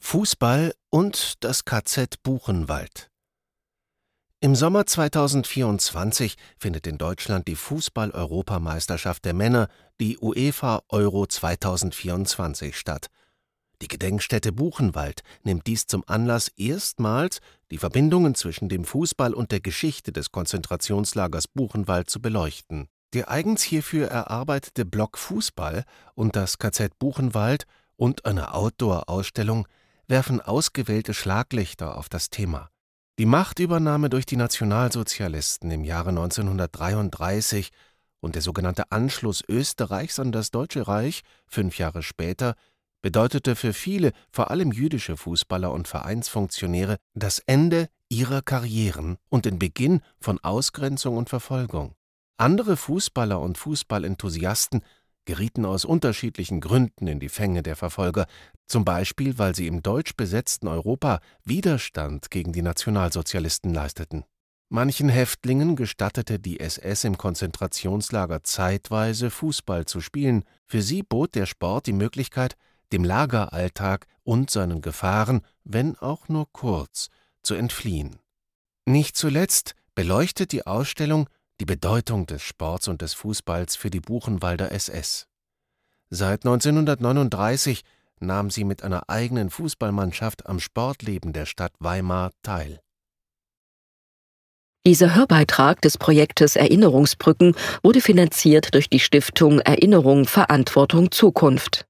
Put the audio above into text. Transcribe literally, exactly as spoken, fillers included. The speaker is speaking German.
Fußball und das K Z Buchenwald. Im Sommer zweitausendvierundzwanzig findet in Deutschland die Fußball-Europameisterschaft der Männer, die UEFA Euro zweitausendvierundzwanzig, statt. Die Gedenkstätte Buchenwald nimmt dies zum Anlass, erstmals die Verbindungen zwischen dem Fußball und der Geschichte des Konzentrationslagers Buchenwald zu beleuchten. Der eigens hierfür erarbeitete Block Fußball und das K Z Buchenwald und eine Outdoor-Ausstellung werfen ausgewählte Schlaglichter auf das Thema. Die Machtübernahme durch die Nationalsozialisten im Jahre neunzehnhundertdreiunddreißig und der sogenannte Anschluss Österreichs an das Deutsche Reich fünf Jahre später bedeutete für viele, vor allem jüdische Fußballer und Vereinsfunktionäre, das Ende ihrer Karrieren und den Beginn von Ausgrenzung und Verfolgung. Andere Fußballer und Fußballenthusiasten gerieten aus unterschiedlichen Gründen in die Fänge der Verfolger, zum Beispiel, weil sie im deutsch besetzten Europa Widerstand gegen die Nationalsozialisten leisteten. Manchen Häftlingen gestattete die S S im Konzentrationslager zeitweise Fußball zu spielen. Für sie bot der Sport die Möglichkeit, dem Lageralltag und seinen Gefahren, wenn auch nur kurz, zu entfliehen. Nicht zuletzt beleuchtet die Ausstellung die Bedeutung des Sports und des Fußballs für die Buchenwalder S S. Seit neunzehnhundertneununddreißig nahm sie mit einer eigenen Fußballmannschaft am Sportleben der Stadt Weimar teil. Dieser Hörbeitrag des Projektes Erinnerungsbrücken wurde finanziert durch die Stiftung Erinnerung Verantwortung Zukunft.